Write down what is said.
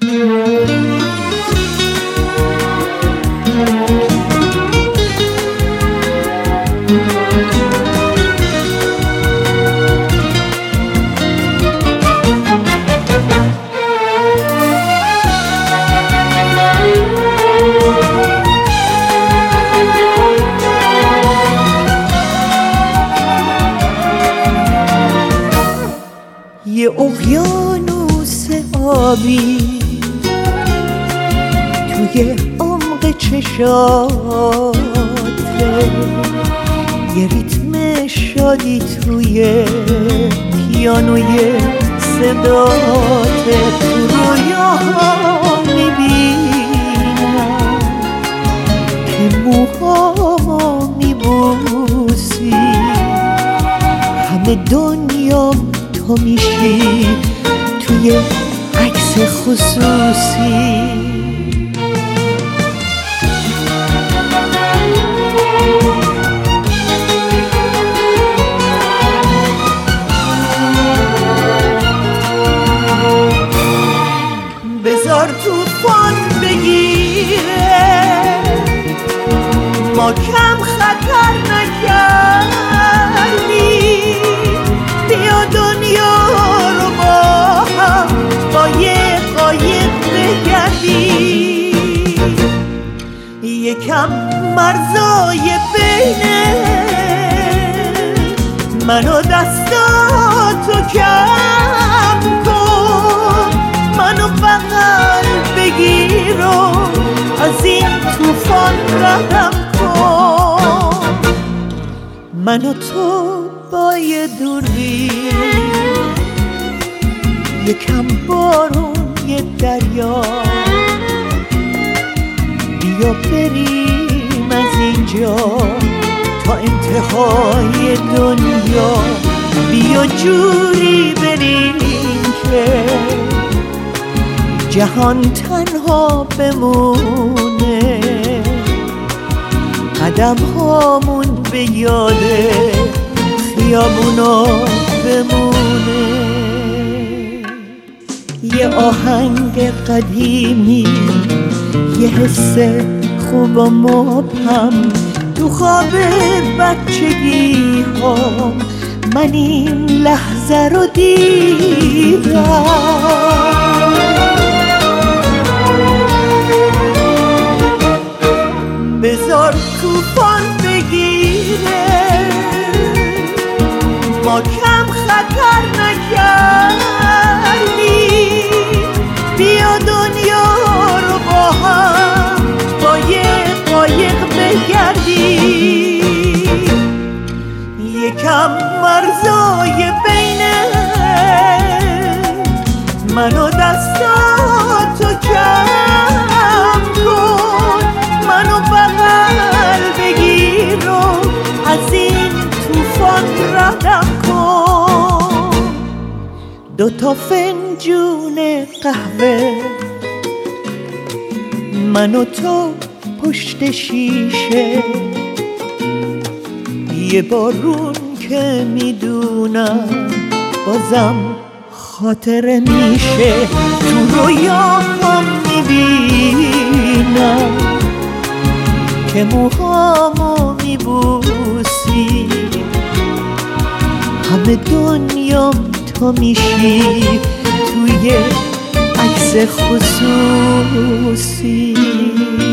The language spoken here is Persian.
یه اقیانوس آبی توی عمق چشاته، یه ریتم شادی توی پیانوی صداته. تو رویاها میبینم که موهامو میبوسی، همه دنیام تو میشی توی عکس خصوصی. بذار طوفان بگیره، ما کم خطر نکردیم، بیا دنیا رو با هم با یه قایق بگردیم. یکم مرزای بینه من و دستاتو کم کن، منو بغل بگیر و از این طوفان رهم کن. من و تو با یه دوربین، یکم بارون یه دریا، بیا بریم از اینجا تا انتهای دنیا. بیا جوری بریم که جهان تنها بمونه، قدم هامون به یاده خیابونا بمونه. یه آهنگ قدیمی، یه حس خوب و مبهم تو خواب بچگی هم، من این لحظه رو دیدم. بذار طوفان بگیره، ما کم خطر نکردیم، بیا دنیا رو با هم با یه قایق بگردیم. یکم مرزای بینه من و دستاتو کم کن، منو بغل بگیر و از این طوفان ردم کن. دوتا فنجون قهوه من و تو پشت شیشه، یه بارون که میدونم بازم خاطره میشه. تو رویام میبینم که موهامو میبوسی، همه دنیام تو میشی توی عکس خصوصی.